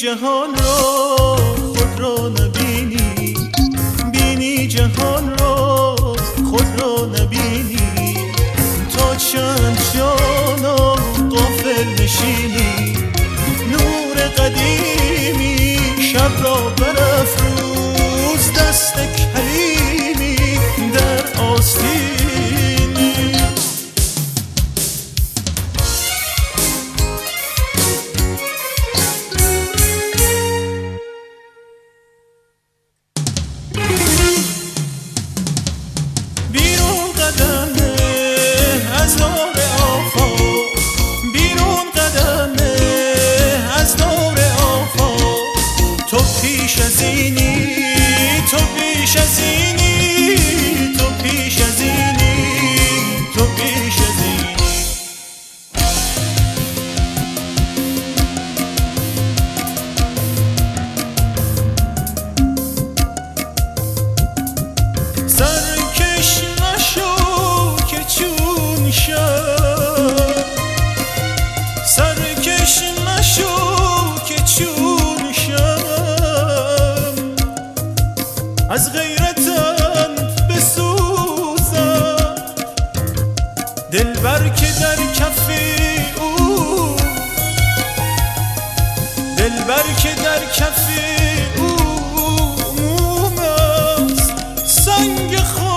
جهان را خود را نبینی، بینی جهان را خود را نبینی، تا چند جانا غافل نشینی، نور قدیمی شب را برافروز، دست کلیمی در آستینی. بیرون قدم از دور آفاق، بیرون قدم از دور آفاق، تو پیش از اینی، تو پیش از اینی، تو پیش از اینی، تو پیش از اینی. سرکش نشو که چون شب، سرکش نشو که چون شب، از غیرتم بسوزم، دلبر که در کف او، دلبر که در کف او موم است، سنگ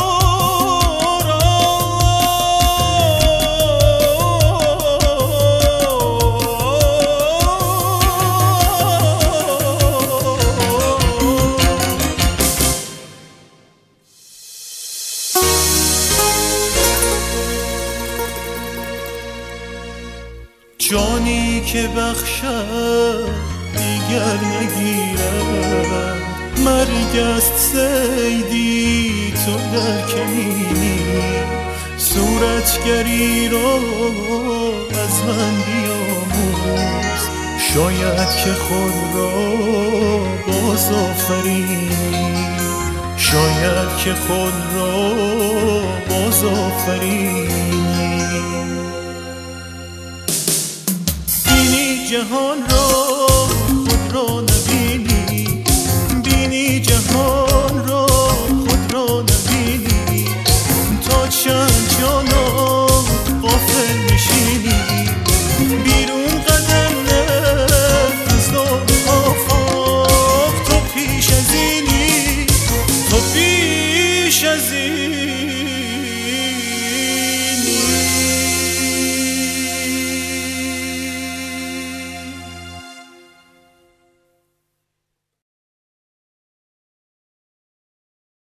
جانی که بخشد دیگر نگیرد، مرگ است صیدی تو در کمینی، صورتگری را از من بیاموز، شاید که خود را باز آفرینی، شاید که خود را باز آفرینی. جهان را